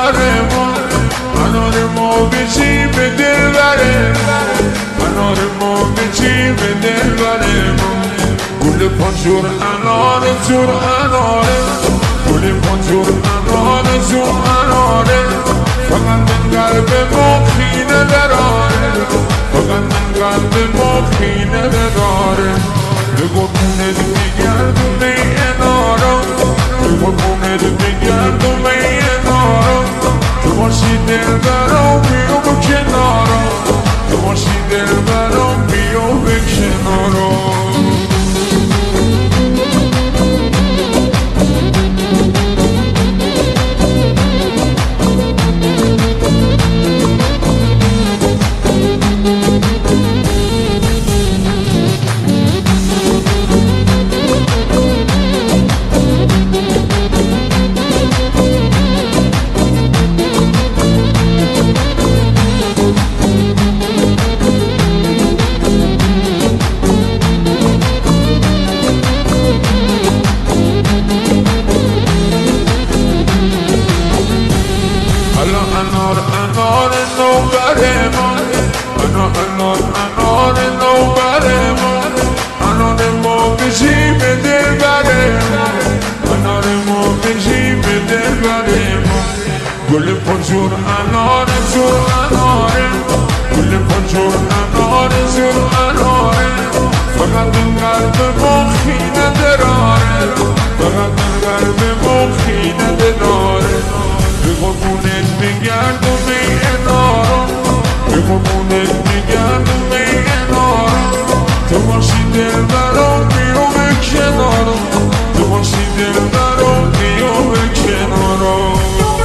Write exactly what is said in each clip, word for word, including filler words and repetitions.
بره ما انار ما بچی به دل بره انار ما بچی به دل بره ما گل پانجور اناره جور اناره گل پانجور اناره جور اناره فقط من قلب ما خینه دراره فقط من قلب ما خینه داره به قربونت میگردونه انارا به قربونت میگردونه انارا تو باشی دل برام بیو به کنارا تو باشی دل برام بیو به کنارا انار انار نو بره ما انار انار انار نو بره ما انار ما بشی به دل بره انار ما بشی به دل بره ما گل پنجور انار جور اناره گل پنجور انار جور اناره فقط این قلب ما خینه دراره فقط این قلب ما خینه دراره به قربونت میگردونه انارا به قربونت میگردونه انارا تو باشی دل برام بیو به کنارا تو باشی دل برام بیو به کنارا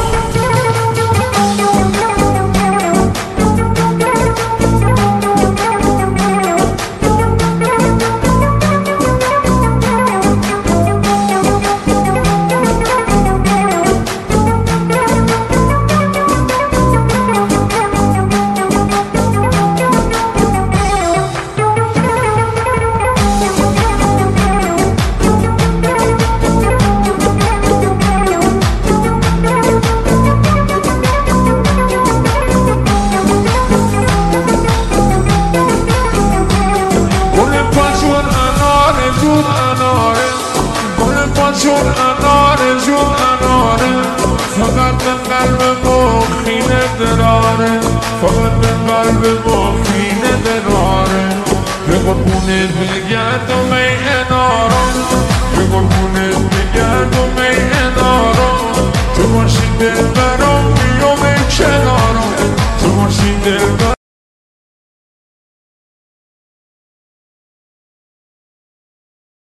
جور اناره جور اناره فقط من قلب ما خینه دراره فقط من قلب ما خینه دراره به قربونت بگردم ای انارا به قربونت بگردم ای انارا تو باشی دل برام